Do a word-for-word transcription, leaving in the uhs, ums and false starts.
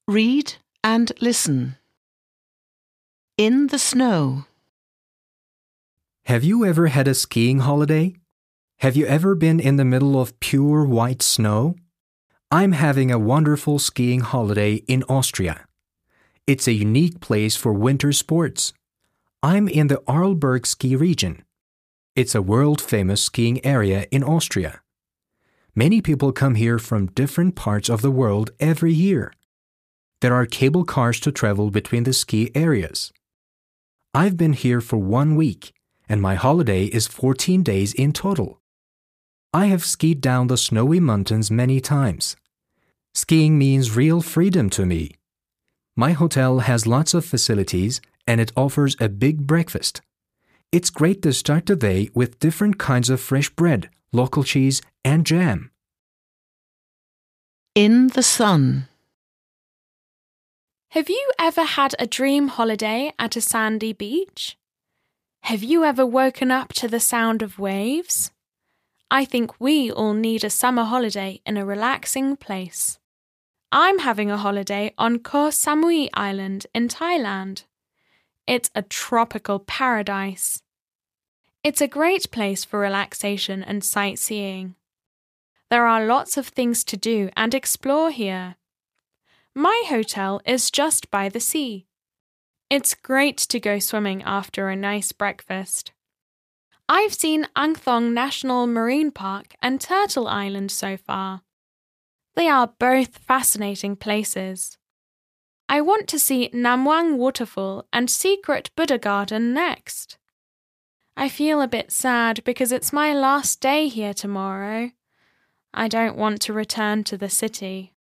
Read and listen. In the snow. Have you ever had a skiing holiday? Have you ever been in the middle of pure white snow? I'm having a wonderful skiing holiday in Austria. It's a unique place for winter sports. I'm in the Arlberg ski region. It's a world-famous skiing area in Austria. Many people come here from different parts of the world every year. There are cable cars to travel between the ski areas. I've been here for one week, and my holiday is fourteen days in total. I have skied down the snowy mountains many times. Skiing means real freedom to me. My hotel has lots of facilities and it offers a big breakfast. It's great to start the day with different kinds of fresh bread, local cheese, and jam. In the sun. Have you ever had a dream holiday at a sandy beach? Have you ever woken up to the sound of waves? I think we all need a summer holiday in a relaxing place. I'm having a holiday on Koh Samui Island in Thailand. It's a tropical paradise. It's a great place for relaxation and sightseeing. There are lots of things to do and explore here. My hotel is just by the sea. It's great to go swimming after a nice breakfast. I've seen Ang Thong National Marine Park and Turtle Island so far. They are both fascinating places. I want to see Nam Wang Waterfall and Secret Buddha Garden next. I feel a bit sad because it's my last day here tomorrow. I don't want to return to the city.